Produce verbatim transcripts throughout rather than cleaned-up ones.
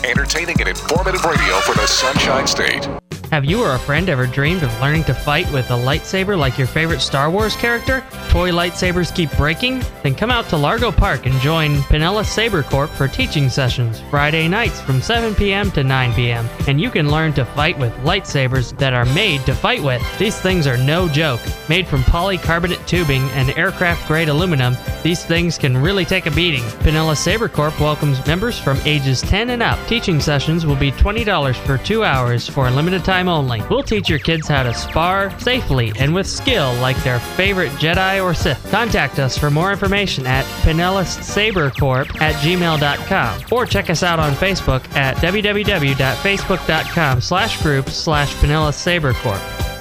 Entertaining and informative radio for the Sunshine State. Have you or a friend ever dreamed of learning to fight with a lightsaber like your favorite Star Wars character? Toy lightsabers keep breaking? Then come out to Largo Park and join Pinellas Saber Corp for teaching sessions Friday nights from seven p.m. to nine p.m. And you can learn to fight with lightsabers that are made to fight with. These things are no joke. Made from polycarbonate tubing and aircraft-grade aluminum, these things can really take a beating. Pinellas Saber Corp welcomes members from ages ten and up. Teaching sessions will be twenty dollars for two hours for a limited time only. We'll teach your kids how to spar safely and with skill like their favorite Jedi or Sith. Contact us for more information at Pinellas Saber Corp at gmail dot com or check us out on Facebook at www.facebook.com slash group slash Pinellas Saber Corp.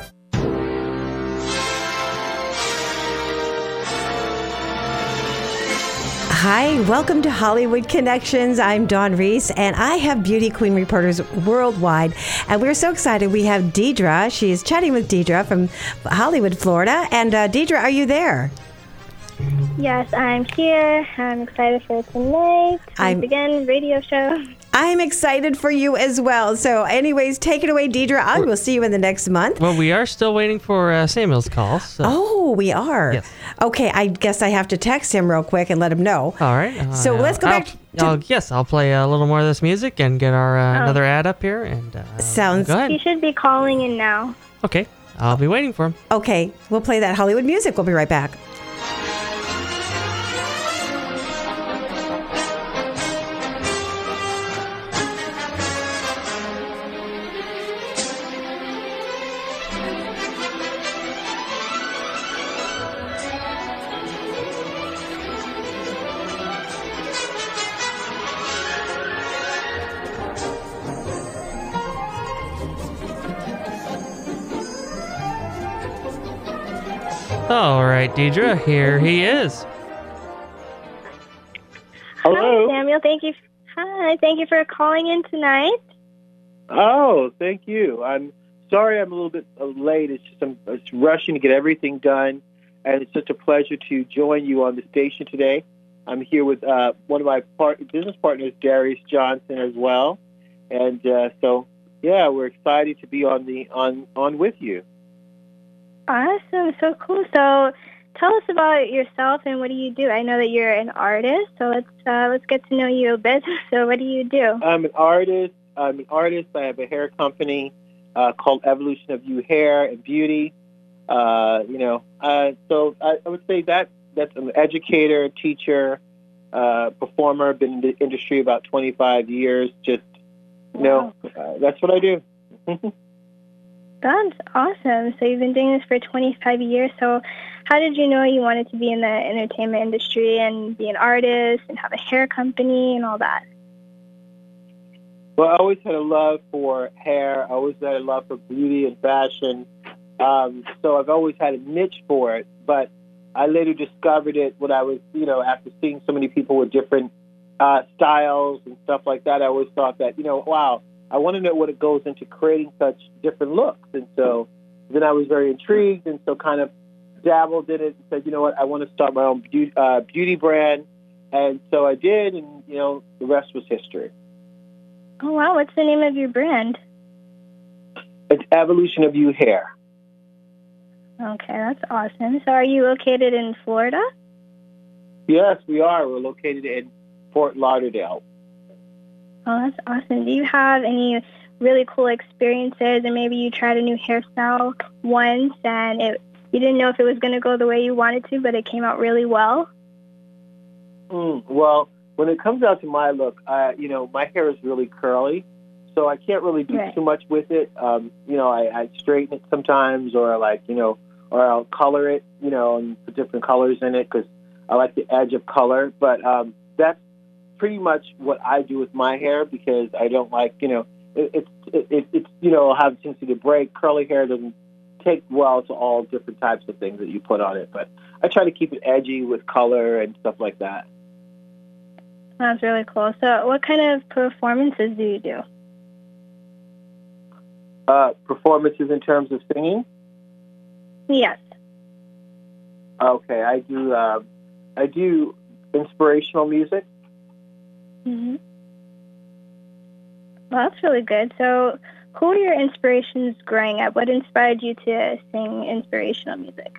Hi, welcome to Hollywood Connections. I'm Dawn Reese, and I have beauty queen reporters worldwide. And we're so excited. We have Deidre. She's chatting with Deidre from Hollywood, Florida. And uh, Deidre, are you there? Yes, I'm here. I'm excited for tonight. I'm again radio show. I'm excited for you as well. So, anyways, take it away, Deidre. I will see you in the next month. Well, we are still waiting for uh, Samuel's call. So. Oh, we are. Yes. Okay, I guess I have to text him real quick and let him know. All right. Uh, so let's go I'll, back. To... I'll, yes, I'll play a little more of this music and get our uh, oh. another ad up here. And uh, sounds. Go ahead. He should be calling in now. Okay, I'll be waiting for him. Okay, we'll play that Hollywood music. We'll be right back. All right, Deidre, here he is. Hello. Hi, Samuel. Thank you. Hi. Thank you for calling in tonight. Oh, thank you. I'm sorry I'm a little bit late. It's just I'm it's rushing to get everything done, and it's such a pleasure to join you on the station today. I'm here with uh, one of my part- business partners, Darius Johnson, as well, and uh, so yeah, we're excited to be on the on on with you. Awesome. So cool. So tell us about yourself and what do you do? I know that you're an artist, so let's uh, let's get to know you a bit. So what do you do? I'm an artist. I'm an artist. I have a hair company uh, called Evolution of You Hair and Beauty. Uh, you know, uh, so I, I would say that that's an educator, teacher, uh, performer. Been in the industry about twenty-five years. Just, you know, uh, that's what I do. That's awesome. So you've been doing this for twenty-five years. So how did you know you wanted to be in the entertainment industry and be an artist and have a hair company and all that? Well, I always had a love for hair. I always had a love for beauty and fashion. Um, so I've always had a niche for it. But I later discovered it when I was, you know, after seeing so many people with different uh, styles and stuff like that. I always thought that, you know, wow, I want to know what it goes into creating such different looks. And so then I was very intrigued and so kind of dabbled in it and said, you know what, I want to start my own beauty, uh, beauty brand. And so I did, and, you know, the rest was history. Oh, wow. What's the name of your brand? It's Evolution of You Hair. Okay, that's awesome. So are you located in Florida? Yes, we are. We're located in Fort Lauderdale. Oh, that's awesome. Do you have any really cool experiences, or maybe you tried a new hairstyle once and it, you didn't know if it was going to go the way you wanted to, but it came out really well? Mm, well, when it comes out to my look, uh, you know, my hair is really curly, so I can't really do right. too much with it. Um, you know, I, I straighten it sometimes, or like, you know, or I'll color it, you know, and put different colors in it because I like the edge of color. But um, that's pretty much what I do with my hair because I don't like, you know, it, it's, it, it, it's, you know, have a tendency to break. Curly hair doesn't take well to all different types of things that you put on it. But I try to keep it edgy with color and stuff like that. That's really cool. So what kind of performances do you do? Uh, performances in terms of singing? Yes. Okay, I do. Uh, I do inspirational music. Mm-hmm. Well, that's really good. So, who were your inspirations growing up? What inspired you to sing inspirational music?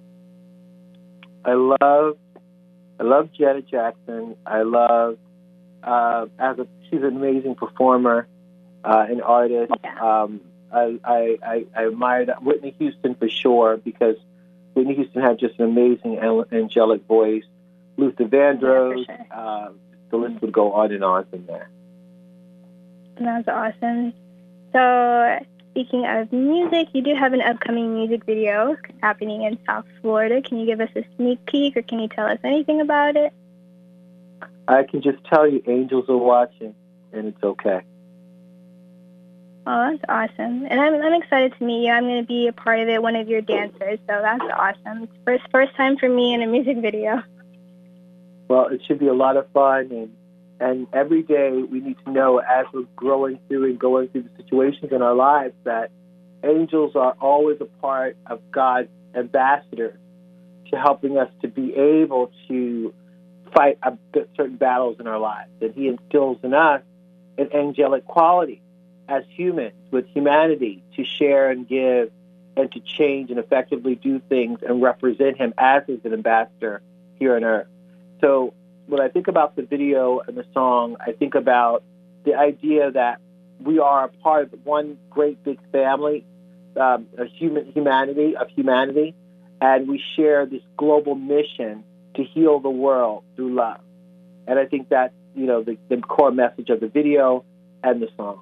I love, I love Janet Jackson. I love, uh, as a she's an amazing performer, uh, an artist. Yeah. Um, I, I, I, I admire that. Whitney Houston for sure, because Whitney Houston had just an amazing angelic voice. Luther Vandross, Yeah, for sure. uh, the list would go on and on from there. That's awesome. So, speaking of music, you do have an upcoming music video happening in South Florida. Can you give us a sneak peek, or can you tell us anything about it? I can just tell you, angels are watching, and it's okay. Oh, that's awesome. And I'm I'm excited to meet you. I'm going to be a part of it, one of your dancers, so that's awesome. It's first first time for me in a music video. Well, it should be a lot of fun, and and every day we need to know, as we're growing through and going through the situations in our lives, that angels are always a part of God's ambassadors to helping us to be able to fight a, certain battles in our lives. And he instills in us an angelic quality as humans with humanity to share and give and to change and effectively do things and represent him as an ambassador here on earth. So when I think about the video and the song, I think about the idea that we are a part of one great big family, um, a human humanity of humanity, and we share this global mission to heal the world through love. And I think that's, you know, the, the core message of the video and the song.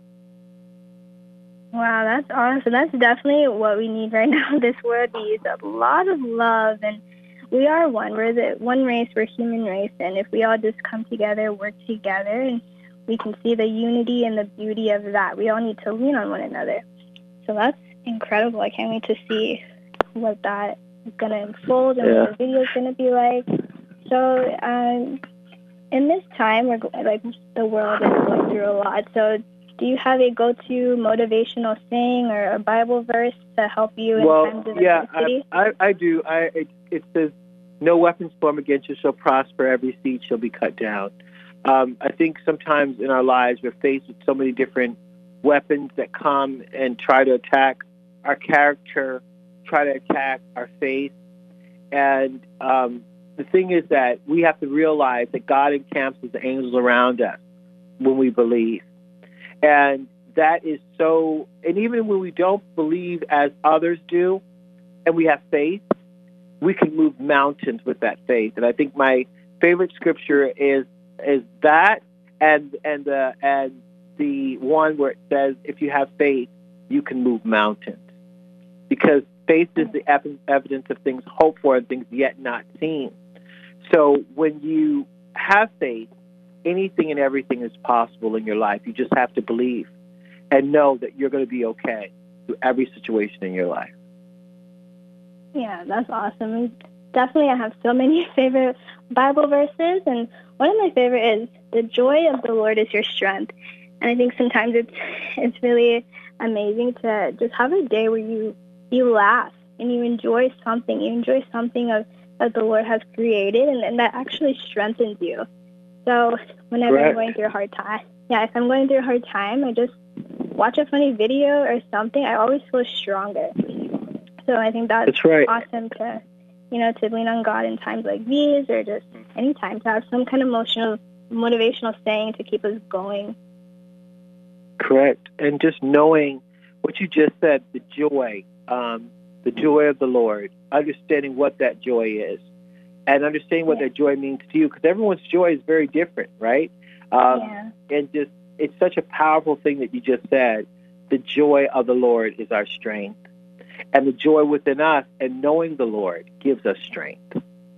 Wow, that's awesome. That's definitely what we need right now in this world. We use a lot of love, and we are one. We're the one race. We're human race, and if we all just come together, work together, and we can see the unity and the beauty of that. We all need to lean on one another. So that's incredible. I can't wait to see what that is going to unfold and Yeah. what the video is going to be like. So um, in this time, we're like the world is going through a lot. So do you have a go-to motivational saying or a Bible verse to help you in Well, times of yeah, adversity? I, I, I do. I it, it says, "No weapons formed against you shall prosper. Every seed shall be cut down." Um, I think sometimes in our lives we're faced with so many different weapons that come and try to attack our character, try to attack our faith. And um, the thing is that we have to realize that God encamps His angels around us when we believe. And that is so, and even when we don't believe as others do, and we have faith, we can move mountains with that faith. And I think my favorite scripture is is that, and and the and the one where it says, "If you have faith, you can move mountains," because faith is the ev- evidence of things hoped for and things yet not seen. So when you have faith, anything and everything is possible in your life. You just have to believe and know that you're going to be okay through every situation in your life. Yeah, that's awesome. Definitely, I have so many favorite Bible verses, and one of my favorite is, "The joy of the Lord is your strength." And I think sometimes it's it's really amazing to just have a day where you you laugh and you enjoy something. You enjoy something of that the Lord has created, and, and that actually strengthens you. So whenever Correct. I'm going through a hard time, yeah, if I'm going through a hard time, I just watch a funny video or something. I always feel stronger. So I think that's, That's right. awesome to, you know, to lean on God in times like these, or just any time to have some kind of emotional, motivational saying to keep us going. Correct. And just knowing what you just said, the joy, um, the joy of the Lord, understanding what that joy is, and understanding what Yeah. that joy means to you, because everyone's joy is very different, right? Um, Yeah. And just, it's such a powerful thing that you just said. The joy of the Lord is our strength. And the joy within us and knowing the Lord gives us strength.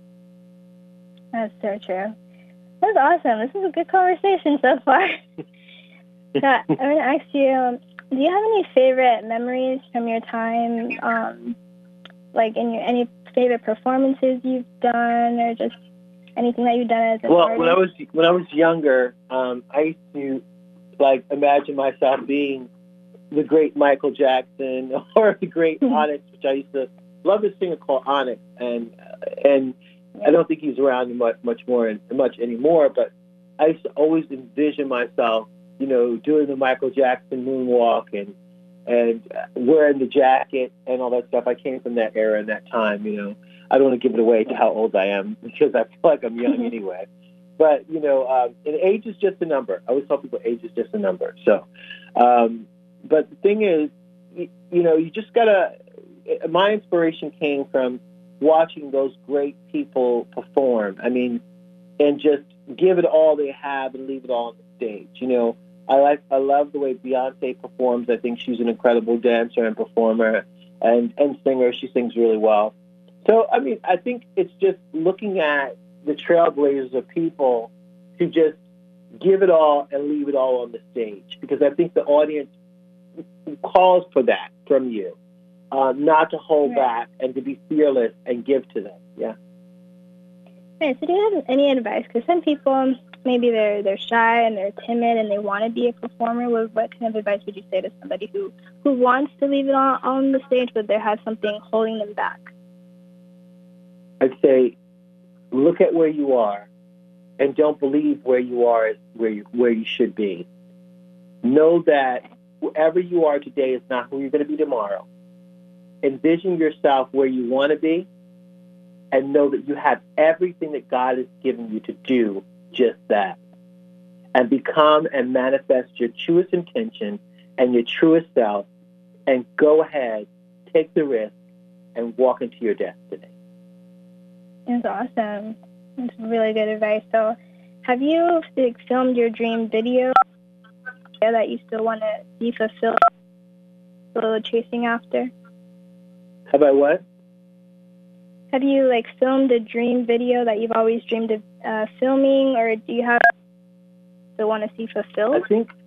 That's so true. That's awesome. This is a good conversation so far. So I'm going to ask you, um, do you have any favorite memories from your time, um, like in your any favorite performances you've done, or just anything that you've done as an Well, artist? when I was when I was younger, um, I used to like imagine myself being the great Michael Jackson or the great Onyx, which I used to love this singer called Onyx, and and I don't think he's around much much more much anymore. But I used to always envision myself you know, doing the Michael Jackson moonwalk and and wearing the jacket and all that stuff. I came from that era and that time, you know. I don't want to give it away to how old I am because I feel like I'm young anyway. But, you know, um, and age is just a number. I always tell people age is just a number. So, um, but the thing is, you, you know, you just got to, my inspiration came from watching those great people perform. I mean, and just give it all they have and leave it all on the stage. You know, I like, I love the way Beyonce performs. I think she's an incredible dancer and performer and, and singer. She sings really well. So, I mean, I think it's just looking at the trailblazers of people to just give it all and leave it all on the stage, because I think the audience calls for that from you, uh, not to hold right. back and to be fearless and give to them. Yeah. Right. So, do you have any advice? Because some people, maybe they're they're shy and they're timid and they want to be a performer. What, what kind of advice would you say to somebody who, who wants to leave it all on the stage, but they have something holding them back? I'd say, look at where you are, and don't believe where you are is where you where you should be. Know that wherever you are today is not who you're going to be tomorrow. Envision yourself where you want to be, and know that you have everything that God has given you to do just that. And become and manifest your truest intention and your truest self, and go ahead, take the risk, and walk into your destiny. That's awesome. That's really good advice. So, have you like, filmed your dream video that you still want to see fulfilled, still chasing after? Have I what? Have you like filmed a dream video that you've always dreamed of uh, filming, or do you have still want to see fulfilled? I think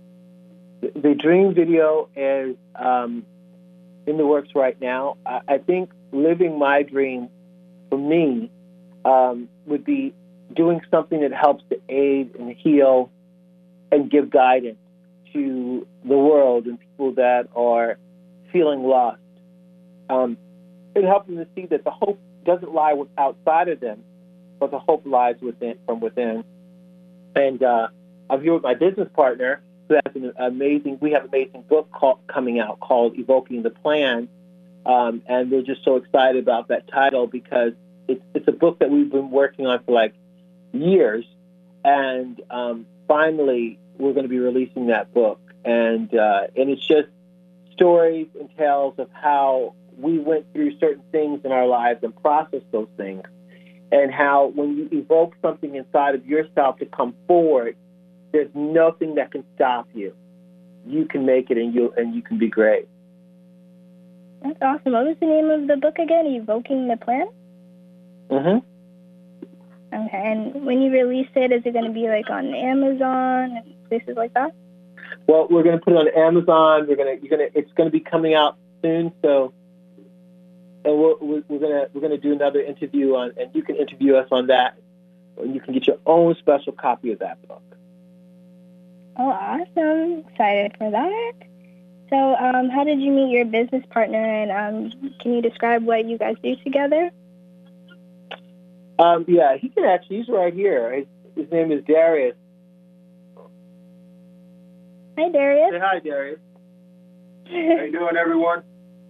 the dream video is um, in the works right now. I, I think living my dream for me um, would be doing something that helps to aid and heal and give guidance to the world and people that are feeling lost. Um, it helps them to see that the hope doesn't lie outside of them, but the hope lies within, from within. And uh, I'm here with my business partner, who has an amazing, we have an amazing book called, coming out called Evoking the Plan. Um, and we're just so excited about that title because it's, it's a book that we've been working on for like years. And um, finally, we're going to be releasing that book. And uh, and it's just stories and tales of how we went through certain things in our lives and processed those things. And how when you evoke something inside of yourself to come forward, there's nothing that can stop you. You can make it, and you and you can be great. That's awesome. What was the name of the book again? Evoking the Plan? Mm-hmm. Okay. And when you release it, is it going to be like on Amazon and places like that? Well, we're going to put it on Amazon. We're going to you're going to it's going to be coming out soon. So, and we're we're, we're going to we're going to do another interview on, and you can interview us on that, and you can get your own special copy of that book. Oh, awesome. Excited for that. So um, how did you meet your business partner, and um, can you describe what you guys do together? Um, yeah, he can actually, he's right here. His, his name is Darius. Hi, Darius. Say hi, Darius. How you doing, everyone?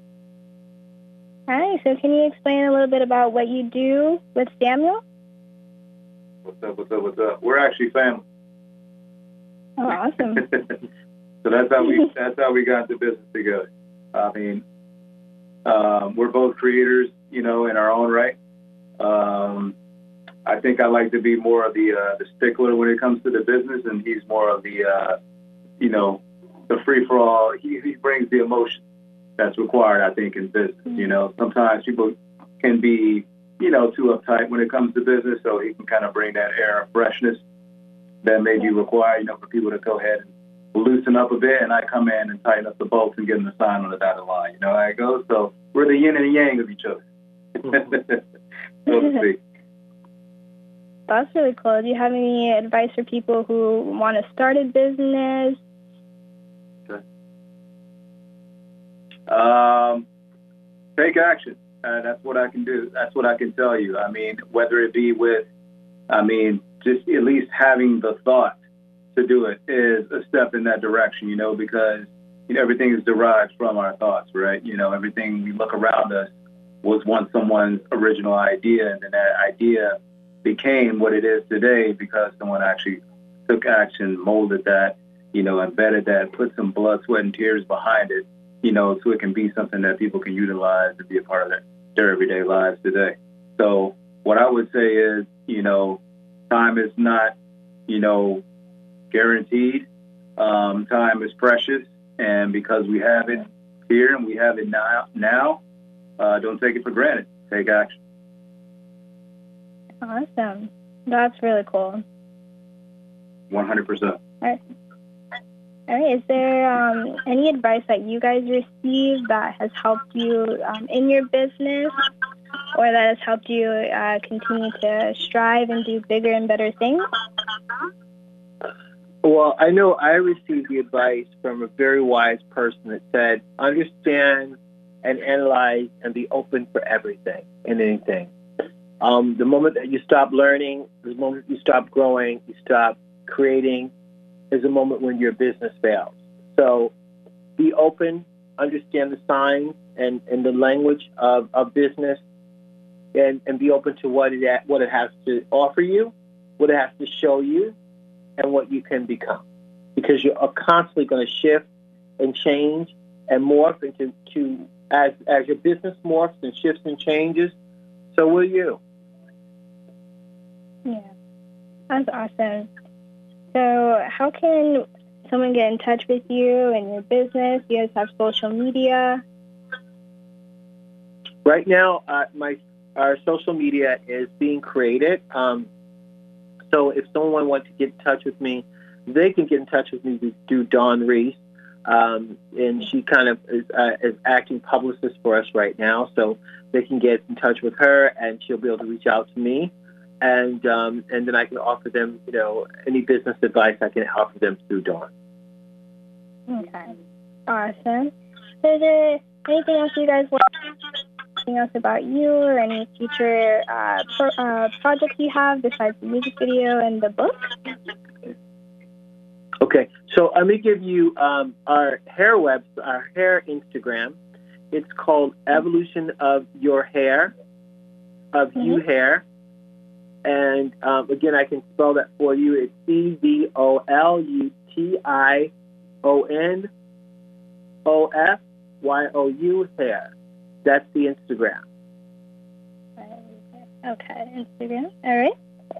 Hi, so can you explain a little bit about what you do with Samuel? What's up, what's up, what's up? We're actually family. Oh, awesome. So that's how we that's how we got into business together. I mean, um, we're both creators, you know, in our own right. Um, I think I like to be more of the uh, the stickler when it comes to the business, and he's more of the, uh, you know, the free for all. He, he brings the emotion that's required, I think, in business. Mm-hmm. You know, sometimes people can be, you know, too uptight when it comes to business, so he can kind of bring that air of freshness that may be required, you know, for people to go ahead and loosen up a bit, and I come in and tighten up the bolts and give them the sign on the dotted line. You know how it goes? So we're the yin and the yang of each other, so to speak. That's really cool. Do you have any advice for people who want to start a business? Okay. Um, take action. Uh, that's what I can do. That's what I can tell you. I mean, whether it be with, I mean, just at least having the thought to do it is a step in that direction, you know, because, you know, everything is derived from our thoughts, right? You know, everything we look around us was once someone's original idea, and then that idea became what it is today because someone actually took action, molded that, you know, embedded that, put some blood, sweat, and tears behind it, you know, so it can be something that people can utilize and be a part of their, their everyday lives today. So what I would say is, you know, time is not, you know, guaranteed. Um, time is precious, and because we have it here and we have it now, now, uh, don't take it for granted. Take action. Awesome. That's really cool. one hundred percent. All right. All right. Is there um, any advice that you guys received that has helped you um, in your business, or that has helped you uh, continue to strive and do bigger and better things? Well, I know I received the advice from a very wise person that said, understand and analyze and be open for everything and anything. Um, the moment that you stop learning, the moment you stop growing, you stop creating, is a moment when your business fails. So be open, understand the signs and, and the language of, of business, and, and be open to what it, what it has to offer you, what it has to show you, and what you can become. Because you are constantly going to shift and change and morph into, to, as, as your business morphs and shifts and changes, so will you. Yeah, that's awesome. So how can someone get in touch with you and your business? You guys have social media? Right now, uh, my our social media is being created. Um, so if someone wants to get in touch with me, they can get in touch with me through Dawn Reese. Um, and she kind of is, uh, is acting publicist for us right now. So they can get in touch with her, and she'll be able to reach out to me. And um, and then I can offer them, you know, any business advice I can offer them through Dawn. Okay. Awesome. So is there anything else you guys want? Anything else about you or any future uh, pro, uh, projects you have besides the music video and the book? Okay. So let me give you um, our hair web, our hair Instagram. It's called Evolution of Your Hair, of mm-hmm. You Hair. And um, again, I can spell that for you. It's E V O L U T I O N O F Y O U hair. That's the Instagram. Okay, Instagram. All right.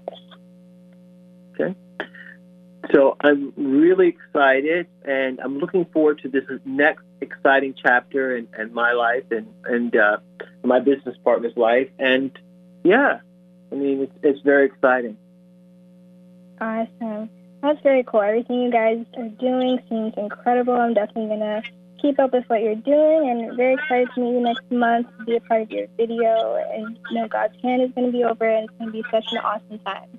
Okay. So I'm really excited, and I'm looking forward to this next exciting chapter in, in my life and, and uh, my business partner's life. And, yeah. I mean, it's, it's very exciting. Awesome. That's very cool. Everything you guys are doing seems incredible. I'm definitely going to keep up with what you're doing, and very excited to meet you next month, to be a part of your video, and you know God's hand is going to be over it, and it's going to be such an awesome time.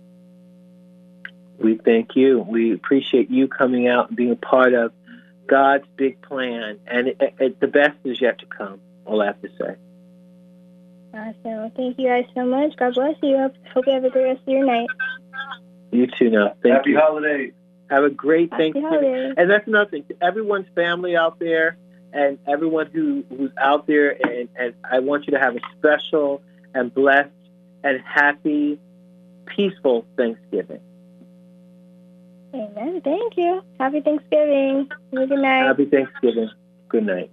We thank you. We appreciate you coming out and being a part of God's big plan, and it, it, the best is yet to come, all I have to say. Awesome. Thank you guys so much. God bless you. Hope, hope you have a great rest of your night. You too now. Thank Happy you. holidays. Have a great Happy Thanksgiving. holidays. And that's another thing. To everyone's family out there and everyone who, who's out there, and, and I want you to have a special and blessed and happy, peaceful Thanksgiving. Amen. Thank you. Happy Thanksgiving. Have a good night. Happy Thanksgiving. Good night.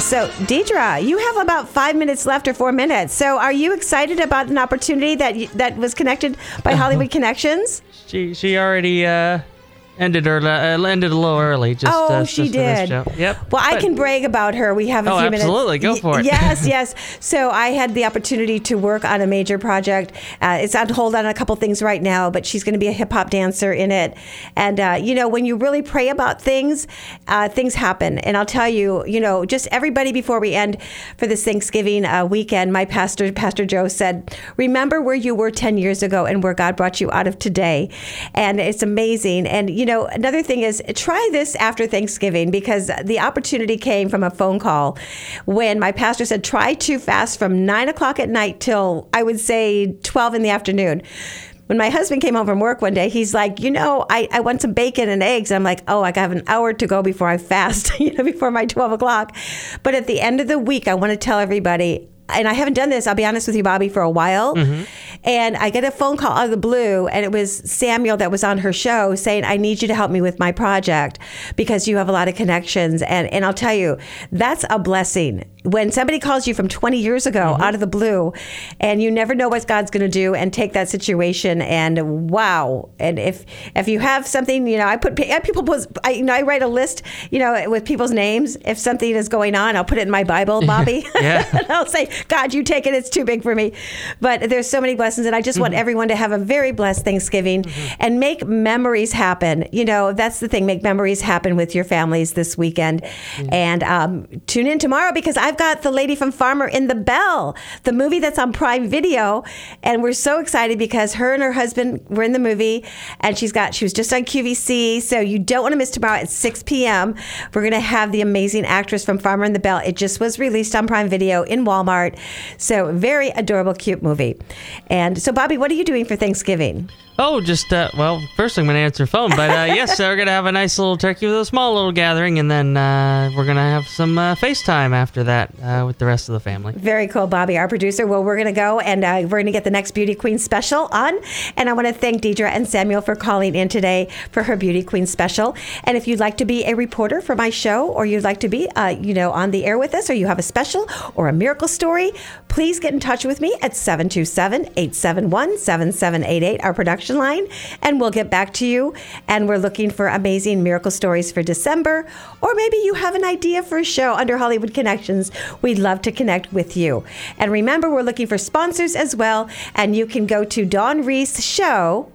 So, Deidre, you have about five minutes left or four minutes. So, are you excited about an opportunity that you, that was connected by Hollywood Connections? She she already uh, ended her uh, ended a little early. Just oh, uh, she just for this did. show. Yep. Well, I But- can brag about her. We have a Oh, few minutes. absolutely. Go for it. Yes, yes. So I had the opportunity to work on a major project. Uh, it's on hold on a couple things right now, but she's going to be a hip hop dancer in it. And uh, you know, when you really pray about things, uh, things happen. And I'll tell you, you know, just everybody before we end for this Thanksgiving uh, weekend, my pastor, Pastor Joe, said, "Remember where you were ten years ago and where God brought you out of today." And it's amazing. And you know, another thing is try this after Thanksgiving, because the opportunity came from a phone call when my pastor said, try to fast from nine o'clock at night till I would say twelve in the afternoon. When my husband came home from work one day, he's like, you know, I, I want some bacon and eggs. I'm like, oh, I have an hour to go before I fast, you know, before my twelve o'clock. But at the end of the week, I want to tell everybody, and I haven't done this, I'll be honest with you, Bobby, for a while. Mm-hmm. And I get a phone call out of the blue, and it was Samuel that was on her show saying, I need you to help me with my project because you have a lot of connections. And, and I'll tell you, that's a blessing. When somebody calls you from twenty years ago mm-hmm. out of the blue, and you never know what God's going to do, and take that situation, and wow. And if if you have something, you know, I put I, people, I, you know, I write a list, you know, with people's names. If something is going on, I'll put it in my Bible, Bobby. Yeah. And I'll say, God, you take it. It's too big for me. But there's so many blessings, and I just mm-hmm. want everyone to have a very blessed Thanksgiving mm-hmm. and make memories happen. You know, that's the thing. Make memories happen with your families this weekend. Mm-hmm. And um, tune in tomorrow, because I've got the lady from Farmer in the Bell, the movie that's on Prime Video. And we're so excited because her and her husband were in the movie, and she's got, she was just on Q V C. So you don't want to miss tomorrow at six p.m. We're going to have the amazing actress from Farmer in the Bell. It just was released on Prime Video in Walmart. So very adorable, cute movie. And so, Bobby, what are you doing for Thanksgiving? Oh, just, uh, well, first I'm going to answer phone, but uh, yes, so we're going to have a nice little turkey with a small little gathering, and then uh, we're going to have some uh, FaceTime after that uh, with the rest of the family. Very cool, Bobby, our producer. Well, we're going to go, and uh, we're going to get the next Beauty Queen special on, and I want to thank Deidre and Samuel for calling in today for her Beauty Queen special. And if you'd like to be a reporter for my show, or you'd like to be, uh, you know, on the air with us, or you have a special or a miracle story, please get in touch with me at seven two seven, eight seven one, seven seven eight eight, our production line, and we'll get back to you. And we're looking for amazing miracle stories for December, or maybe you have an idea for a show under Hollywood Connections. We'd love to connect with you. And remember, we're looking for sponsors as well, and you can go to Dawn Reese Show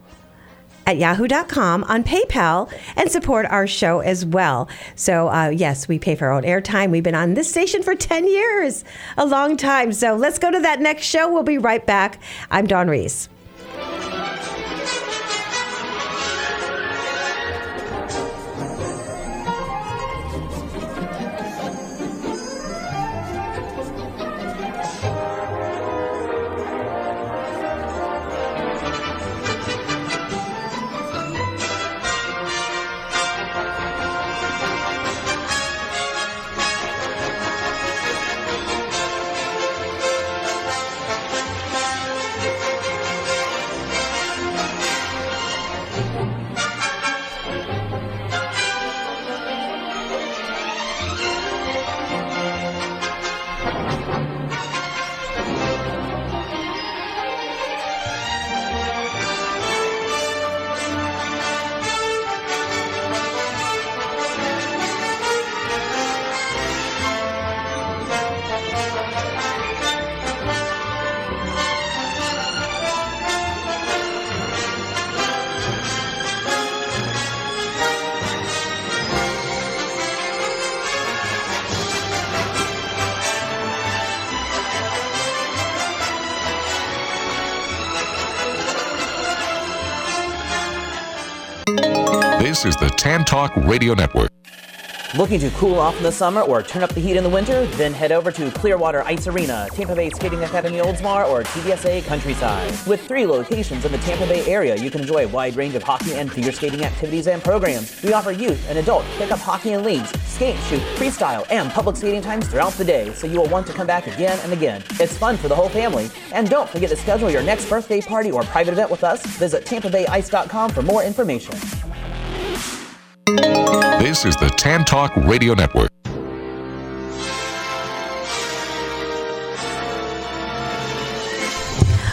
at yahoo dot com on PayPal and support our show as well. So, uh, yes, we pay for our own airtime. We've been on this station for ten years, a long time. So let's go to that next show. We'll be right back. I'm Dawn Reese. This is the Tan Talk Radio Network. Looking to cool off in the summer or turn up the heat in the winter? Then head over to Clearwater Ice Arena, Tampa Bay Skating Academy Oldsmar, or T V S A Countryside. With three locations in the Tampa Bay area, you can enjoy a wide range of hockey and figure skating activities and programs. We offer youth and adult pickup hockey and leagues, skate, shoot, freestyle, and public skating times throughout the day, so you will want to come back again and again. It's fun for the whole family. And don't forget to schedule your next birthday party or private event with us. Visit tampa bay ice dot com for more information. This is the Tan Talk Radio Network.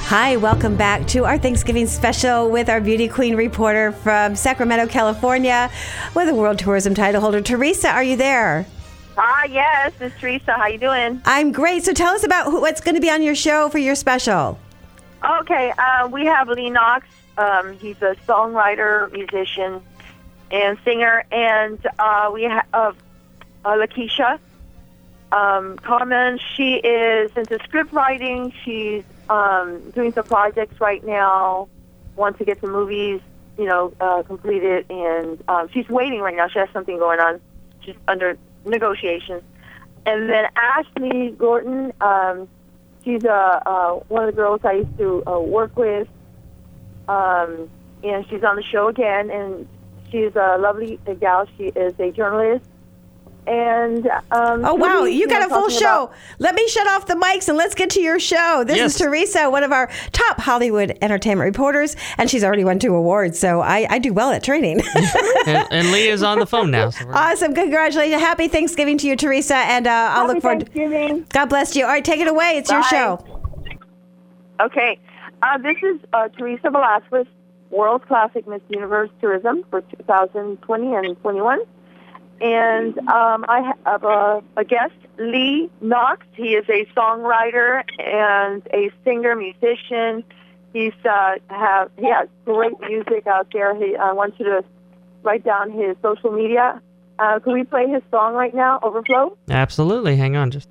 Hi, welcome back to our Thanksgiving special with our beauty queen reporter from Sacramento, California, with a World Tourism title holder. Teresa, are you there? Ah, yes, it's Teresa. How you doing? I'm great. So tell us about who, what's going to be on your show for your special. Okay, uh, we have Lee Knox. Um, he's a songwriter, musician, and singer. And uh, we have uh, uh, Lakeisha um, Carmen. She is into script writing. She's um, doing some projects right now. Wants to get some movies, you know, uh, completed. And um, she's waiting right now. She has something going on. She's under negotiations. And then Ashley Gordon. Um, she's uh, uh, one of the girls I used to uh, work with. Um, and she's on the show again. And she's a lovely gal. She is a journalist. And um, oh wow, we, you got a full show. About- Let me shut off the mics and let's get to your show. This Yes. is Teresa, one of our top Hollywood entertainment reporters, and she's already won two awards, so I, I do well at training. and, and Lee is on the phone now. So we're- Awesome. Congratulations. Happy Thanksgiving to you, Teresa, and uh, I'll Happy look forward Thanksgiving. God bless you. All right, take it away. It's your Bye. show. Okay. Uh, this is uh, Teresa Velasquez, World Classic Miss Universe Tourism for two thousand twenty and twenty-one. And um, I have a, a guest, Lee Knox. He is a songwriter and a singer, musician. He's uh, have he has great music out there. He I want you to write down his social media. Uh, can we play his song right now, Overflow? Absolutely. Hang on just.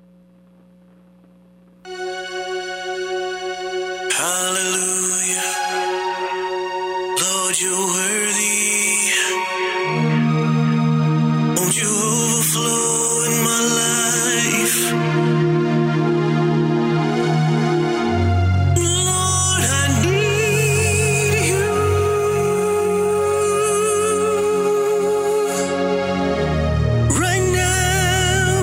Hallelujah, Lord, you're worthy. Won't you overflow in my life? Lord, I need you. Right now.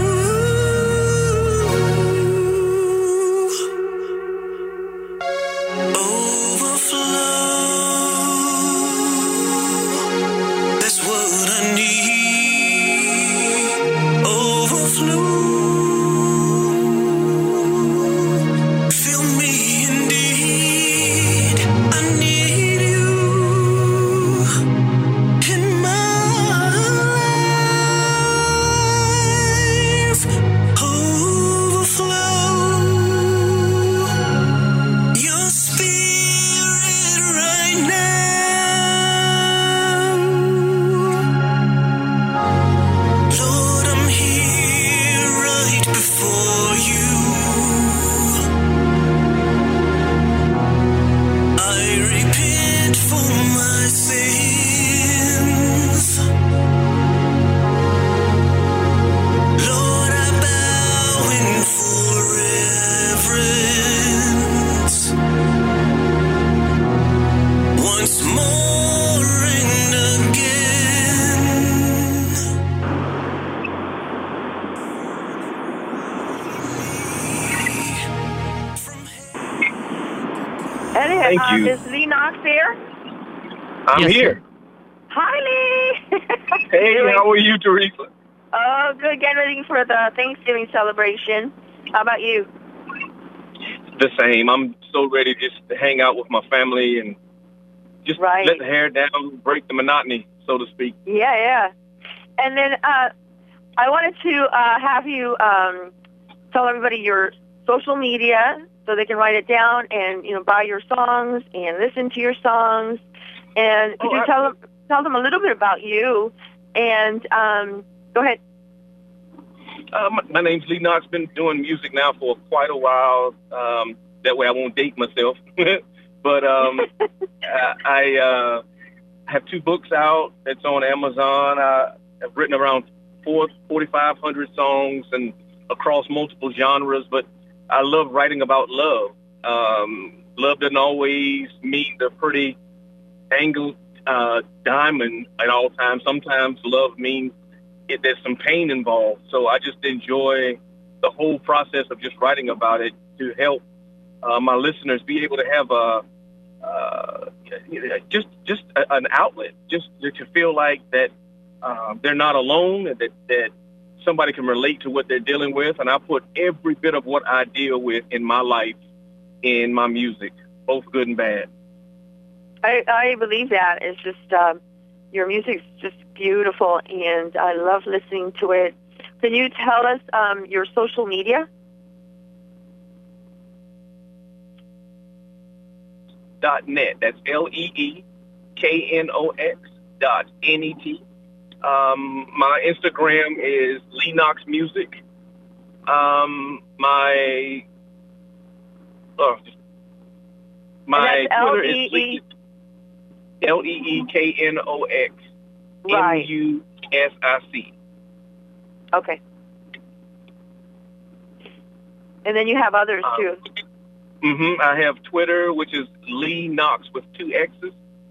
Overflow. That's what I need. Overflow. Fill me indeed. I need you in my life. Overflow. Your spirit right now. Lord, I'm here right before you. I repent for my sins. Lord, I bow in full reverence. Once more and again. Anyhow, Thank uh, you. is Lee Knox here? I'm Yes, here. Hi, Lee. Hey, how are you, Teresa? Oh, good. Getting ready for the Thanksgiving celebration. How about you? The same. I'm so ready just to hang out with my family and just Right. let the hair down, break the monotony, so to speak. Yeah, yeah. And then uh, I wanted to uh, have you um, tell everybody your social media so they can write it down and, you know, buy your songs and listen to your songs. And could Oh, you I- tell them tell them a little bit about you? And um, go ahead. Uh, my, my name's Lee Knox. Been doing music now for quite a while. Um, that way I won't date myself. but um, I, I uh, have two books out that's on Amazon. I, I've written around four, forty-five hundred songs and across multiple genres. But I love writing about love. Um, love doesn't always mean the pretty angled uh, diamond at all times. Sometimes love means it, there's some pain involved. So I just enjoy the whole process of just writing about it to help uh, my listeners be able to have a uh, just just a, an outlet, just to feel like that uh, they're not alone, and that, that somebody can relate to what they're dealing with. And I put every bit of what I deal with in my life in my music. both good and bad. I, I believe that. It's just, um, your music's just beautiful, and I love listening to it. Can you tell us um, your social media? Dot net. That's L E E K N O X dot N E T. Um, my Instagram is Lee Knox Music. Um, my oh, my Twitter is Lee, L E E K N O X M U S I C. Okay. And then you have others um, too. Mm-hmm. I have Twitter, which is Lee Knox with two X's.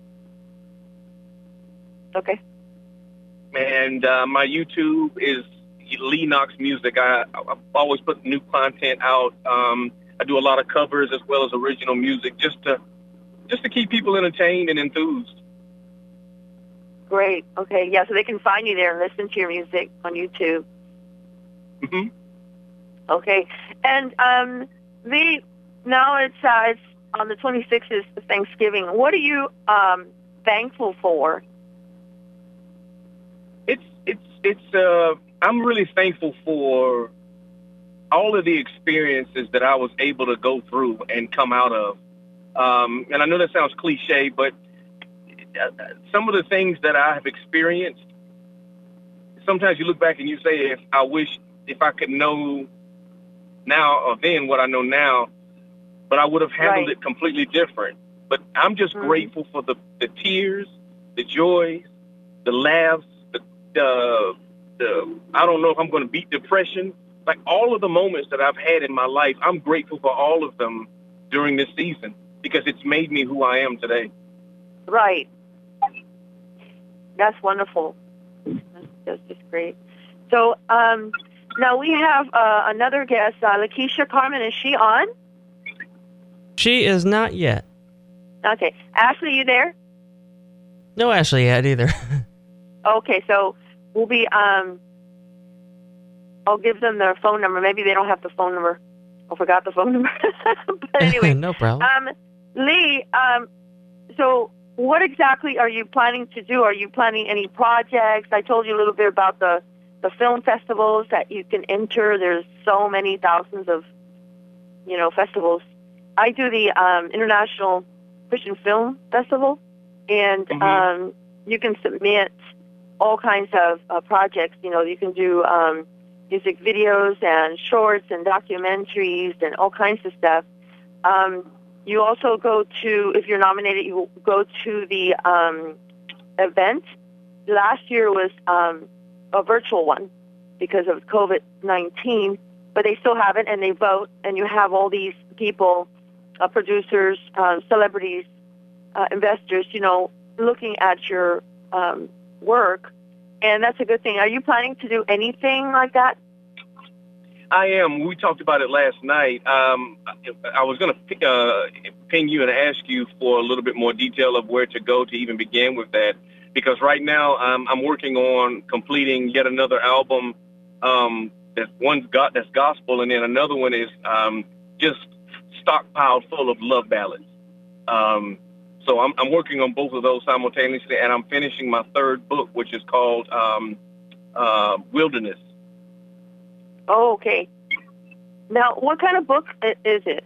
Okay. And uh, my YouTube is Lee Knox Music. I, I always put new content out. Um, I do a lot of covers as well as original music, just to just to keep people entertained and enthused. Great. Okay. Yeah. So they can find you there and listen to your music on YouTube. Mm-hmm. Okay. And um, the now it's uh, it's on the twenty-sixth is Thanksgiving. What are you um, thankful for? It's it's it's. Uh, I'm really thankful for all of the experiences that I was able to go through and come out of. Um, and I know that sounds cliche, but some of the things that I have experienced, sometimes you look back and you say, if I wish, if I could know now or then what I know now, but I would have handled right. it completely different. But I'm just mm-hmm. grateful for the, the tears, the joys, the laughs, the, the, the, I don't know if I'm going to beat depression. Like all of the moments that I've had in my life, I'm grateful for all of them during this season because it's made me who I am today. Right. That's wonderful. That's, that's just great. So um, now we have uh, another guest, uh, Lakeisha Carmen. Is she on? She is not yet. Okay. Ashley, you there? No Ashley yet either. Okay, so we'll be, um, I'll give them their phone number. Maybe they don't have the phone number. I forgot the phone number. But anyway. No problem. Um, Lee, um, so what exactly are you planning to do? Are you planning any projects? I told you a little bit about the, the film festivals that you can enter. There's so many thousands of, you know, festivals. I do the um, International Christian Film Festival, and mm-hmm. um, you can submit all kinds of uh, projects. You know, you can do um, music videos and shorts and documentaries and all kinds of stuff. Um, you also go to, if you're nominated, you go to the um, event. Last year was um, a virtual one because of COVID nineteen, but they still have it, and they vote, and you have all these people, uh, producers, uh, celebrities, uh, investors, you know, looking at your um, work, and that's a good thing. Are you planning to do anything like that? I am. We talked about it last night. Um, I was going to uh, ping you and ask you for a little bit more detail of where to go to even begin with that, because right now um, I'm working on completing yet another album. Um, that's one's got that's gospel, and then another one is um, just stockpiled full of love ballads. Um, so I'm, I'm working on both of those simultaneously, and I'm finishing my third book, which is called um, uh, Wilderness. Oh, okay. Now, what kind of book is it?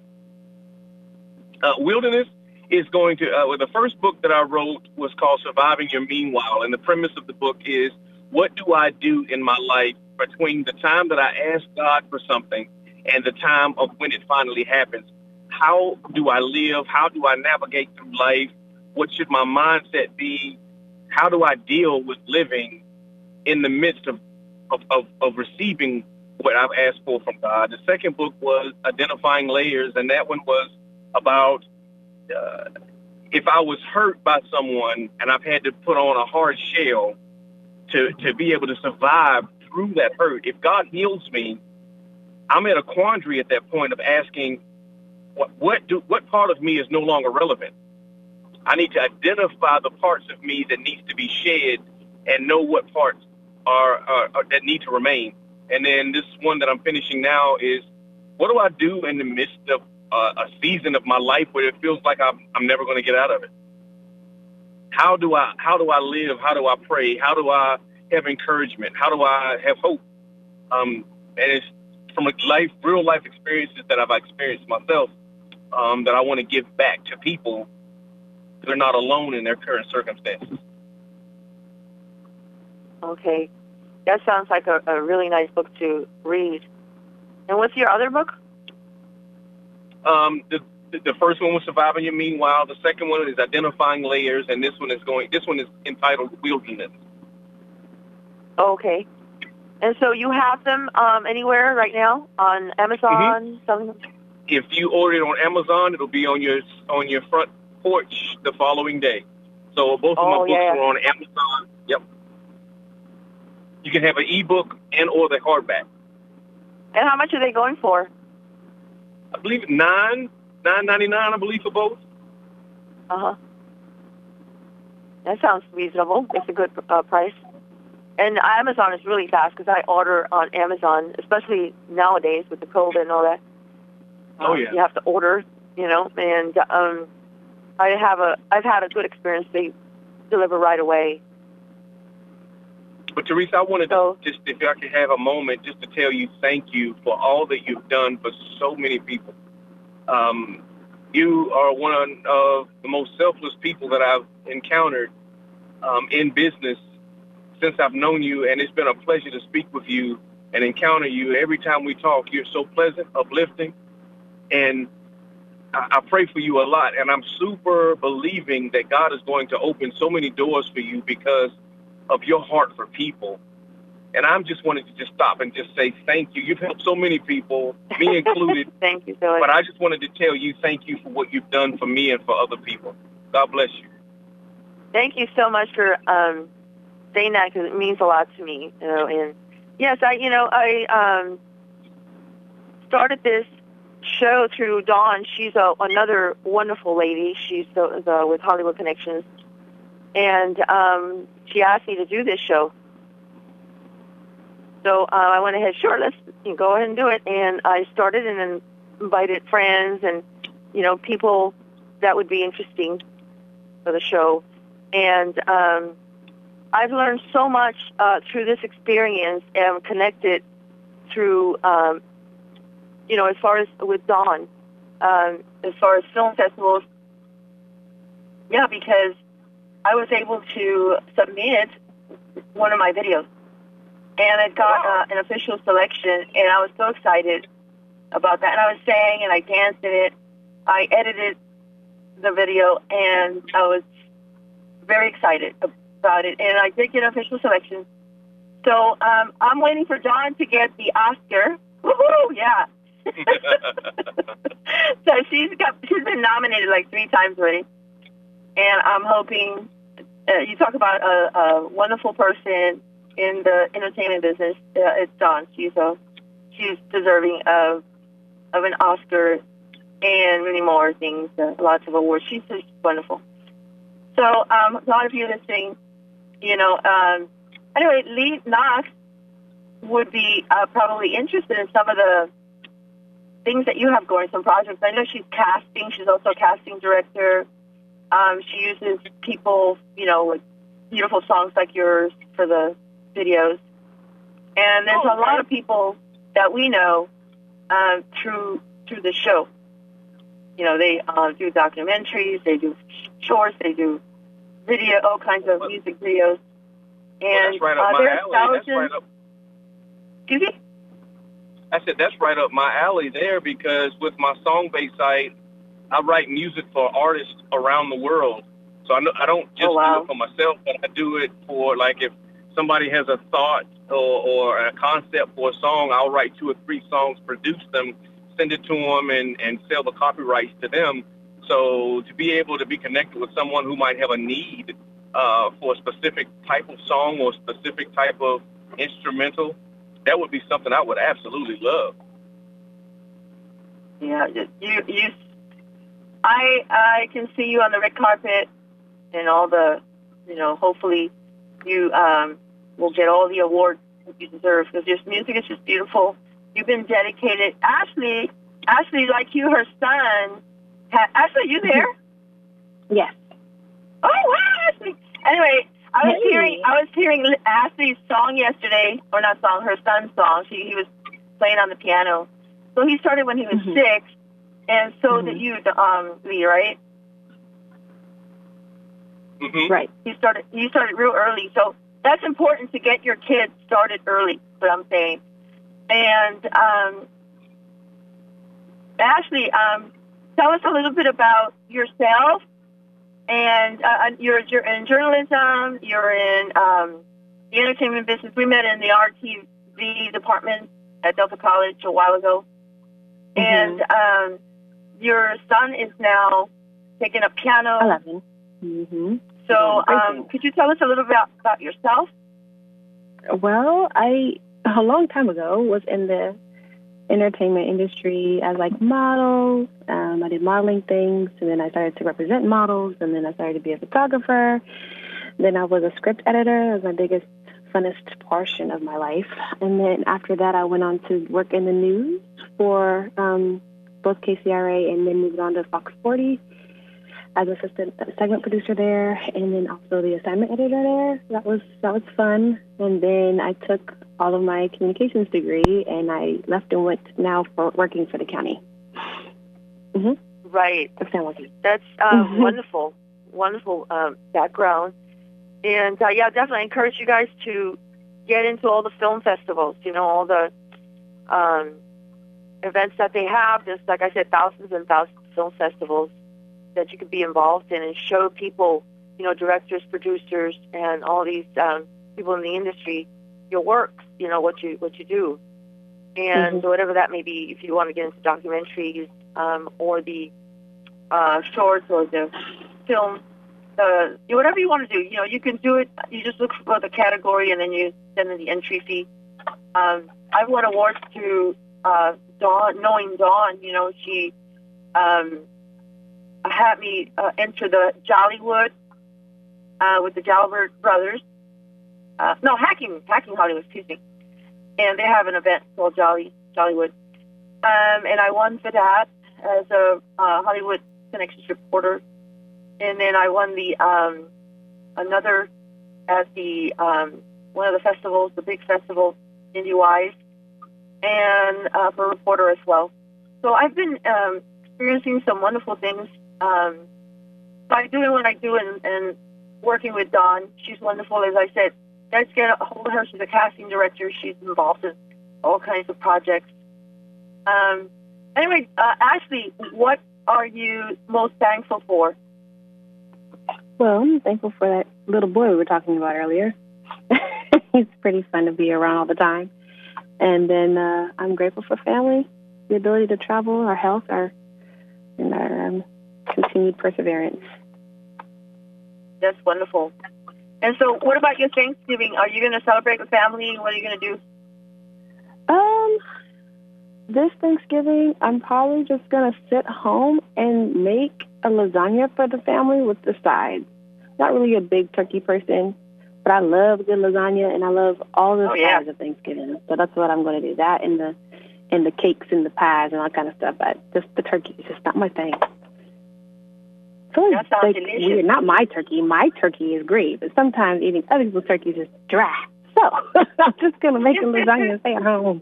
Uh, Wilderness is going to, uh, well, the first book that I wrote was called Surviving Your Meanwhile. And the premise of the book is, what do I do in my life between the time that I ask God for something and the time of when it finally happens? How do I live? How do I navigate through life? What should my mindset be? How do I deal with living in the midst of, of, of, of receiving what I've asked for from God? The second book was Identifying Layers, and that one was about uh, if I was hurt by someone and I've had to put on a hard shell to, to be able to survive through that hurt. If God heals me, I'm at a quandary at that point of asking, what what do what part of me is no longer relevant? I need to identify the parts of me that needs to be shed and know what parts are, are, are that need to remain. And then this one that I'm finishing now is, what do I do in the midst of a, a season of my life where it feels like I'm I'm never going to get out of it. How do I how do I live? How do I pray? How do I have encouragement? How do I have hope? Um, and it's from a life, real life experiences that I've experienced myself, um, that I want to give back to people so they're not alone in their current circumstances. Okay. That sounds like a, a really nice book to read. And what's your other book? Um, the the first one was Surviving Your Meanwhile. The second one is Identifying Layers, and this one is going. This one is entitled Wilderness. Okay. And so you have them um, anywhere right now on Amazon? Mm-hmm. If you order it on Amazon, it'll be on your on your front porch the following day. So both of oh, my books yeah. are on Amazon. Yep. You can have an ebook and or the hardback. And how much are they going for? I believe nine nine ninety nine. I believe for both. Uh huh. That sounds reasonable. It's a good uh, price. And Amazon is really fast because I order on Amazon, especially nowadays with the COVID and all that. Oh um, yeah. You have to order, you know, and um, I have a I've had a good experience. They deliver right away. But Teresa, I wanted so, to just, if I could have a moment, just to tell you thank you for all that you've done for so many people. Um, you are one of the most selfless people that I've encountered um, in business since I've known you, and it's been a pleasure to speak with you and encounter you. Every time we talk, you're so pleasant, uplifting, and I, I pray for you a lot. And I'm super believing that God is going to open so many doors for you because of your heart for people. And I'm just wanted to just stop and just say thank you. You've helped so many people, me included. Thank you so much. But I just wanted to tell you thank you for what you've done for me and for other people. God bless you. Thank you so much for um, saying that because it means a lot to me. You know, and yes, I you know I um, started this show through Dawn. She's a, another wonderful lady. She's the, the with Hollywood Connections, and um, she asked me to do this show. So uh, I went ahead, sure, let's you know, go ahead and do it. And I started and then invited friends and, you know, people that would be interesting for the show. And um, I've learned so much uh, through this experience and connected through, um, you know, as far as with Dawn, um, as far as film festivals. Yeah, because I was able to submit one of my videos. And it got uh, an official selection, and I was so excited about that. And I was sang, and I danced in it. I edited the video, and I was very excited about it. And I did get an official selection. So um, I'm waiting for Dawn to get the Oscar. Woohoo! Yeah. So she's got she's been nominated like three times already, and I'm hoping. Uh, you talk about a, a wonderful person in the entertainment business. Uh, it's Dawn. She's a, she's deserving of of an Oscar and many more things, uh, lots of awards. She's just wonderful. So um, a lot of you listening, you know, um, anyway, Lee Knox would be uh, probably interested in some of the things that you have going, some projects. I know she's casting. She's also a casting director. Um, she uses people, you know, with beautiful songs like yours for the videos. And there's oh, a lot of people that we know uh, through through the show. You know, they uh, do documentaries, they do shorts, they do video, all kinds of music videos. And well, that's right up uh, my there's alley. thousands. That's right up. Excuse me? I said that's right up my alley there because with my Songbase site, I write music for artists around the world. So I, know, I don't just oh, wow. do it for myself, but I do it for, like, if somebody has a thought or, or a concept for a song, I'll write two or three songs, produce them, send it to them, and, and sell the copyrights to them. So to be able to be connected with someone who might have a need uh, for a specific type of song or specific type of instrumental, that would be something I would absolutely love. Yeah, you, you, I, I can see you on the red carpet and all the, you know, hopefully you um, will get all the awards you deserve because your music is just beautiful. You've been dedicated. Actually, Ashley, like you, her son. Ha- Ashley, are you there? Yes. Oh wow, Ashley. Anyway, I was Hey. hearing I was hearing Ashley's song yesterday, or not song, her son's song. She he was playing on the piano. So he started when he was Mhm. six, and so Mhm. did you, um, Lee, right? Mm-hmm. Right. You started you started real early, so that's important to get your kids started early. What I'm saying, and um, Ashley, um, tell us a little bit about yourself. And uh, you're, you're in journalism. You're in um, the entertainment business. We met in the R T V department at Delta College a while ago, Mhm. and um, your son is now taking up piano. eleven. Mm-hmm. So, Great um, thing. could you tell us a little bit about, about yourself? Well, I a long time ago was in the entertainment industry as like models. Um, I did modeling things, and then I started to represent models, and then I started to be a photographer. Then I was a script editor. It was my biggest, funnest portion of my life. And then after that, I went on to work in the news for um, both K C R A, and then moved on to Fox forty as assistant segment producer there, and then also the assignment editor there. That was that was fun. And then I took all of my communications degree, and I left and went now for working for the county. Mm-hmm. Right. That's San Joaquin. That's um, Mhm. wonderful, wonderful um, background. And uh, yeah, definitely encourage you guys to get into all the film festivals. You know, all the um, events that they have. There's, like I said, thousands and thousands of film festivals that you could be involved in and show people, you know, directors, producers, and all these um, people in the industry your work. You know what you what you do, and Mhm. whatever that may be. If you want to get into documentaries um, or the uh, shorts or the film. Uh, whatever you want to do, you know, you can do it. You just look for the category, and then you send in the entry fee. Um, I've won awards through uh, Dawn, knowing Dawn. You know, she um, had me uh, enter the Jollywood uh, with the Jalbert brothers. Uh, no, Hacking, Hacking Hollywood, excuse me. And they have an event called Jolly Jollywood, um, and I won for that as a uh, Hollywood Connections reporter. And then I won the um, another at the um, one of the festivals, the big festival, IndieWise, and uh, for a reporter as well. So I've been um, experiencing some wonderful things um, by doing what I do and, and working with Dawn. She's wonderful, as I said. Guys, get a hold of her. She's a casting director. She's involved in all kinds of projects. Um, anyway, uh, Ashley, what are you most thankful for? Well, I'm thankful for that little boy we were talking about earlier. He's pretty fun to be around all the time. And then uh, I'm grateful for family, the ability to travel, our health, our and our um, continued perseverance. That's wonderful. And so what about your Thanksgiving? Are you going to celebrate with family? What are you going to do? Um, this Thanksgiving, I'm probably just going to sit home and make a lasagna for the family with the sides. Not really a big turkey person, but I love good lasagna, and I love all the Oh, yeah. sides of Thanksgiving. So that's what I'm going to do. That and the and the cakes and the pies and all kind of stuff. But just the turkey is just not my thing. So That sounds like delicious. weird. Not my turkey. My turkey is great, but sometimes eating other people's turkey is just dry. So I'm just going to make a lasagna and stay at home.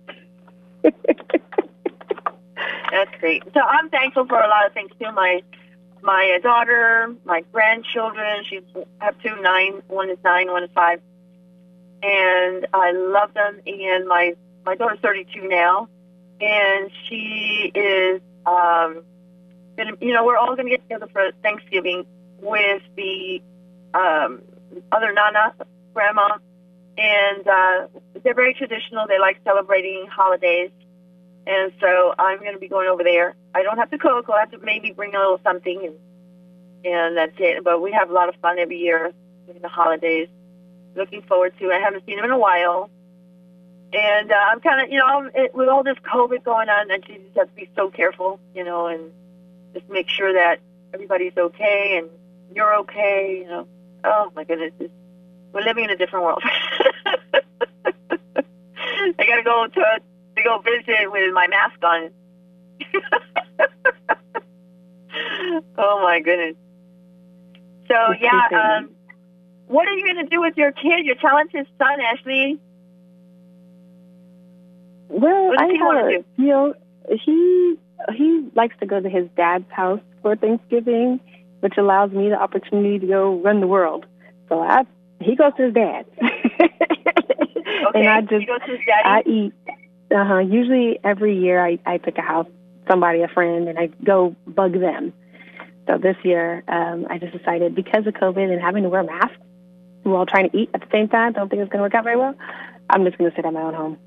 That's great. So I'm thankful for a lot of things too. My my daughter, my grandchildren. She's I have two, nine. One is nine, one is five, and I love them. And my my daughter's thirty-two now, and she is. Um, gonna, you know, we're all going to get together for Thanksgiving with the um, other Nana, grandma, and uh, they're very traditional. They like celebrating holidays. And so I'm going to be going over there. I don't have to cook. I'll have to maybe bring a little something, and and that's it. But we have a lot of fun every year in the holidays. Looking forward to it. I haven't seen them in a while. And uh, I'm kind of, you know, it, with all this COVID going on, I just have to be so careful, you know, and just make sure that everybody's okay and you're okay, you know. Oh, my goodness. It's, we're living in a different world. I got to go to a to go visit with my mask on. Oh my goodness. So That's yeah, crazy. um, what are you going to do with your kid, your talented son, Ashley? Well, What does I he wanna have, you know, he he likes to go to his dad's house for Thanksgiving, which allows me the opportunity to go run the world. So I he goes to his dad's. Okay, and I just he goes to his daddy? I eat. Uh huh. Usually every year I I pick a house, somebody, a friend, and I go bug them. So this year um, I just decided because of COVID and having to wear masks while trying to eat at the same time, don't think it's going to work out very well. I'm just going to sit at my own home.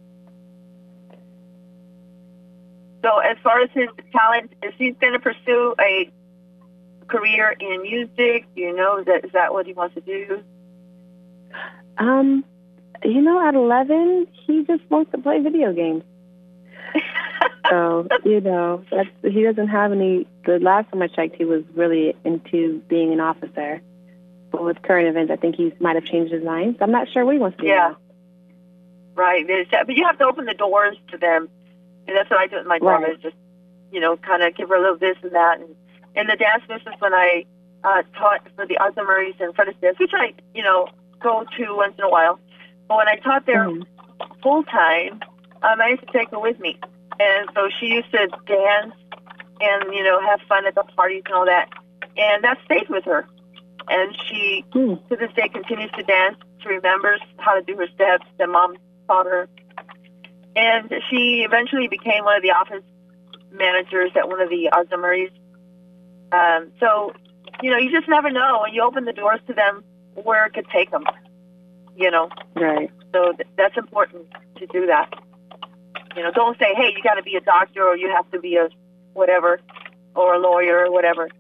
So as far as his talent, is he going to pursue a career in music? Do you know, that is that what he wants to do? Um, you know, at eleven, he just wants to play video games. So, you know, that's, he doesn't have any, the last time I checked, he was really into being an officer. But with current events, I think he might have changed his mind. So I'm not sure what he wants to do Yeah. now. Right. There's that, but you have to open the doors to them. And that's what I do with my daughter, Right. is just, you know, kind of give her a little this and that. And in the dance business, when I uh, taught for the Arts and Murray's and Fred Astaire, which I, you know, go to once in a while. But when I taught there Mm-hmm. full time, um, I used to take her with me. And so she used to dance and, you know, have fun at the parties and all that. And that stayed with her. And she, Mm. to this day, continues to dance. She remembers how to do her steps that Mom taught her. And she eventually became one of the office managers at one of the Arts and Murray's. Um, so, you know, you just never know. When you open the doors to them, where it could take them, you know. Right. So th- that's important to do that. You know, don't say, hey, you got to be a doctor or you have to be a whatever or a lawyer or whatever.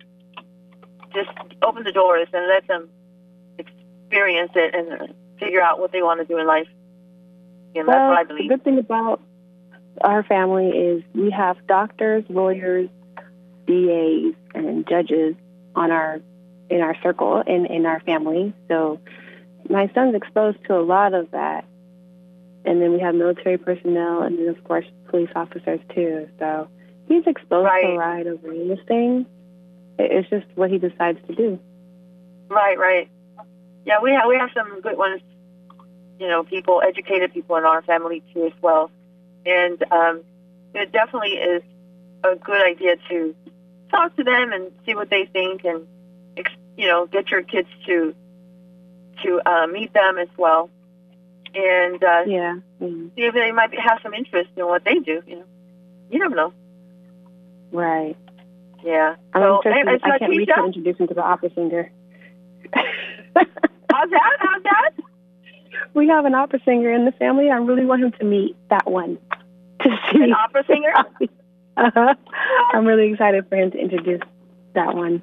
Just open the doors and let them experience it and figure out what they want to do in life. You know, Well, that's what I the believe. good thing about our family is we have doctors, lawyers, D As, and judges on our in our circle in, in our family. So my son's exposed to a lot of that. And then we have military personnel and then, of course, police officers, too. So he's exposed Right. to a wide array of things. It- It's just what he decides to do. Right, right. Yeah, we have we have some good ones. You know, people, educated people in our family too, as well. And um, it definitely is a good idea to talk to them and see what they think, and ex- you know, get your kids to to uh, meet them as well, and uh, Yeah. Mm. see if they might be, have some interest in what they do. You know, you never know. Right. Yeah. I'm So, interested. and, I can't wait to Lakeisha, introduce him to the opera singer. how's that? How's that? We have an opera singer in the family. I really want him to meet that one. To see An opera singer? uh-huh. I'm really excited for him to introduce that one.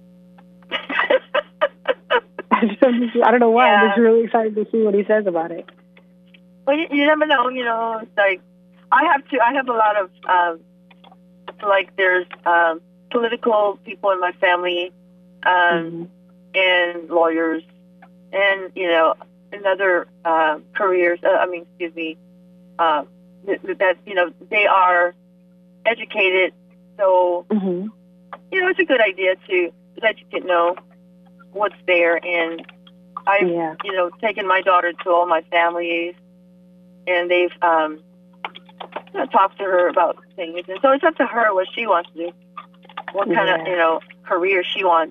I don't know why. I'm Yeah. just really excited to see what he says about it. Well, you, you never know. You know, it's like I have to. I have a lot of um, like there's um, political people in my family, um, and lawyers, and you know, in other uh, careers. Uh, I mean, excuse me. Uh, that, that you know they are educated, so Mm-hmm. you know it's a good idea to let your kid know what's there. And I've Yeah. you know taken my daughter to all my families, and they've um, you know, talked to her about things. And so it's up to her what she wants to do, what kind of Yeah. you know career she wants.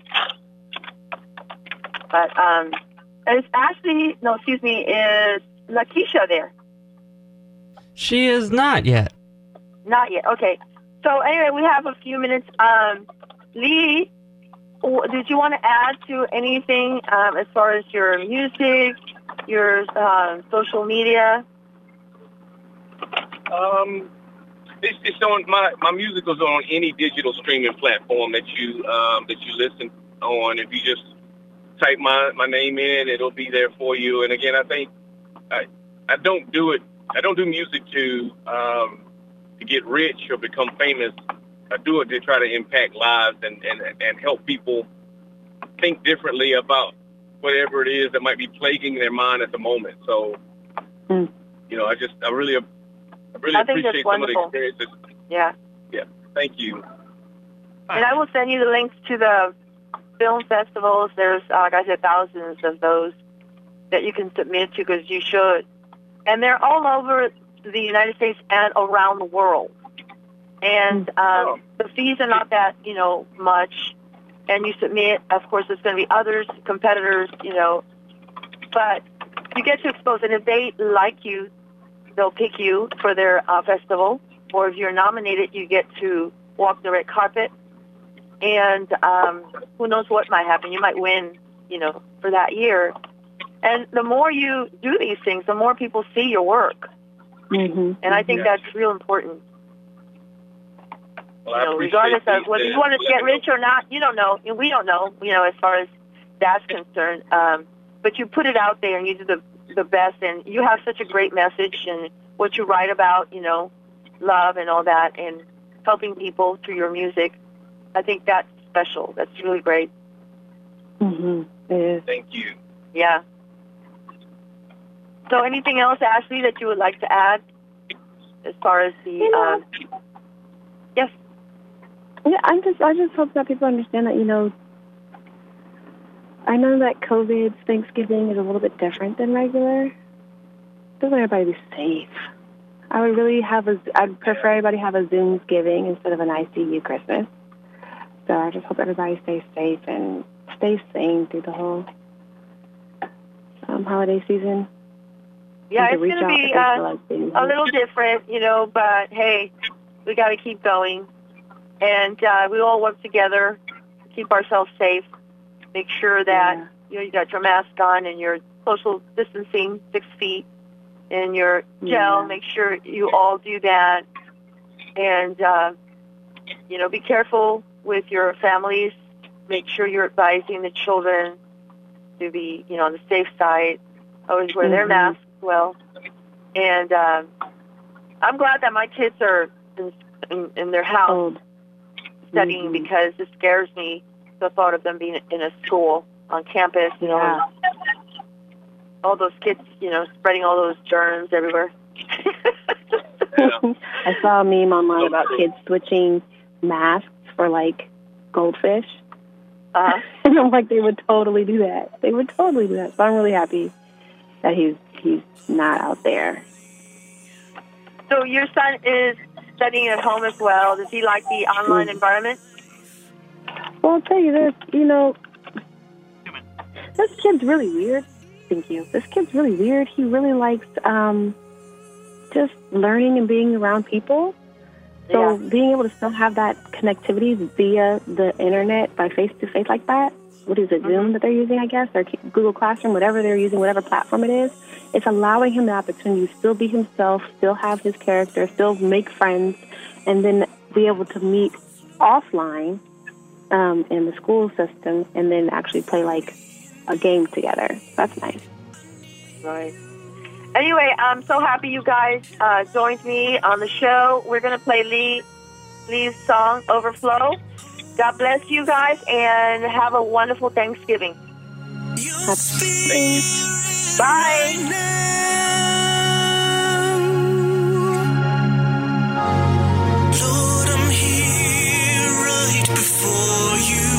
But um, is Ashley? No, excuse me. Is Lakeisha there? She is not yet. Not yet. Okay. So anyway, we have a few minutes. Um, Lee, w- did you want to add to anything um, as far as your music, your uh, social media? Um, it's, it's on my my music is on any digital streaming platform that you um, that you listen on. If you just type my, my name in, it'll be there for you. And again, I think I I don't do it. I don't do music to um, to get rich or become famous. I do it to try to impact lives and, and, and help people think differently about whatever it is that might be plaguing their mind at the moment. So, Mm. you know, I just I really I really I think that's appreciate some of the wonderful. experiences. Yeah. Yeah, Thank you. And I will send you the links to the film festivals. There's, uh, like I said, thousands of those that you can submit to because you should. And they're all over the United States and around the world. And um, the fees are not that, you know, much. And you submit, of course, there's going to be others, competitors, you know. But you get to expose. And if they like you, they'll pick you for their uh, festival. Or if you're nominated, you get to walk the red carpet. And um, who knows what might happen. You might win, you know, for that year. And the more you do these things, the more people see your work. Mm-hmm. And I think Yeah. that's real important. Well, You I know, appreciate regardless of these, whether uh, you want to get rich or not, you don't know. And we don't know, you know, as far as that's concerned. Um, but you put it out there and you do the, the best. And you have such a great message and what you write about, you know, love and all that and helping people through your music. I think that's special. That's really great. Mm-hmm. It is. Thank you. Yeah. So anything else, Ashley, that you would like to add as far as the... Um, yes? Yeah, I'm just, I just hope that people understand that, you know, I know that COVID's Thanksgiving is a little bit different than regular. Just want everybody to be safe. I would really have a, I'd prefer everybody have a Zoomsgiving instead of an I C U Christmas. So I just hope everybody stays safe and stays sane through the whole um, holiday season. Yeah, And it's to reach going to out be if they uh, feel like being a little different, you know, but hey, we got to keep going. And uh, we all work together to keep ourselves safe. Make sure that, Yeah. you know, you got your mask on and your social distancing, six feet, and your gel. Yeah. Make sure you all do that. And, uh, you know, be careful with your families. Make sure you're advising the children to be, you know, on the safe side. Always wear their Mhm. masks well. And uh, I'm glad that my kids are in, in, in their house Cold. studying Mhm. because it scares me, the thought of them being in a school on campus, you know, Yeah. and all those kids, you know, spreading all those germs everywhere. Yeah. I saw a meme online about kids switching masks for, like, goldfish. Uh-huh. And I'm like, they would totally do that. They would totally do that. So I'm really happy that he's he's not out there. So your son is studying at home as well. Does he like the online Mm. environment? Well, I'll tell you this, you know, this kid's really weird. Thank you. This kid's really weird. He really likes um, just learning and being around people. So Yeah. being able to still have that connectivity via the internet by face-to-face like that, what is it, Mm-hmm. Zoom that they're using, I guess, or Google Classroom, whatever they're using, whatever platform it is, it's allowing him the opportunity to still be himself, still have his character, still make friends, and then be able to meet offline um, in the school system and then actually play, like, a game together. That's nice. Right. Anyway, I'm so happy you guys uh, joined me on the show. We're going to play Lee Lee's song, Overflow. God bless you guys, and have a wonderful Thanksgiving. Happy Bye. Lord, I'm here right before you.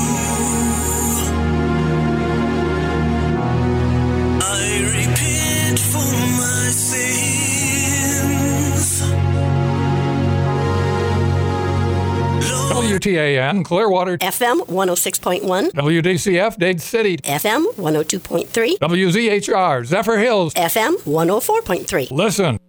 I repent for my sins. W T A N, Clearwater. F M one oh six point one. W D C F, Dade City. F M one oh two point three. W Z H R, Zephyr Hills. F M one oh four point three. Listen.